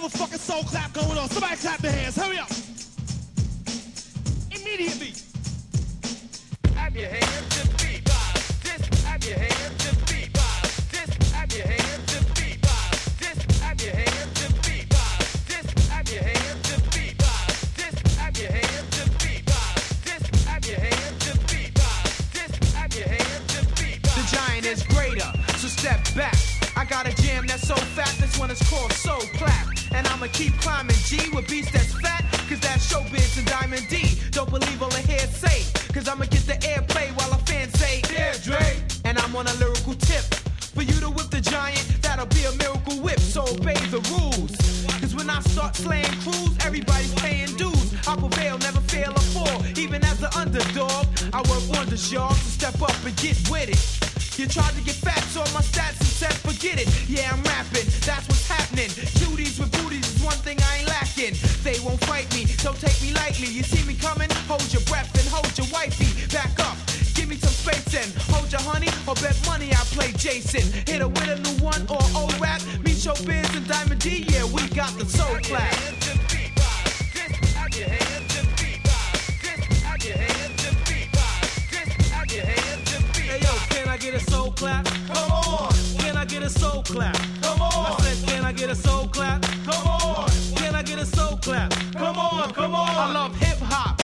motherfucking soul clap going on. Somebody clap their hands. Hurry up. Immediately. Clap your hands to the beat. Just clap your hands to the beat. Just clap your hands to the beat. Just clap your hands to the beat. Just clap your hands to the beat. Just clap your hands to the beat. Just clap your hands to the beat. Just clap your hands to the beat. The giant is greater, so step back. I got a jam that's so fat, this one is called Soul Clap. And I'ma keep climbing G with beats that's fat, cause that's Showbiz and Diamond D. Don't believe all I hear say, cause I'ma get the airplay while a fan say, yeah, Dre. And I'm on a lyrical tip. For you to whip the giant, that'll be a miracle whip, so obey the rules. Cause when I start slaying crews, everybody's paying dues. I prevail, never fail or fall, even as an underdog. I work wonders, y'all, so step up and get with it. You tried to get facts on my stats and said forget it. Yeah, I'm rapping, that's what's happening. Cuties with booties is one thing I ain't lacking. They won't fight me, don't take me lightly. You see me coming? Hold your breath and hold your wifey. Back up, give me some space and hold your honey or bet money I play Jason. Hit her with a new one or old rap. Me, Showbiz and Diamond D, yeah, we got the soul clap. Just clap your hands to the beat. Just clap your hands to the beat. Just clap your hands to the beat. Hey yo, can I get a soul clap? Come on. Can I get a soul clap? Come on. I said, can I get a soul clap? Come on. Can I get a soul clap? Come on. Come on. I love hip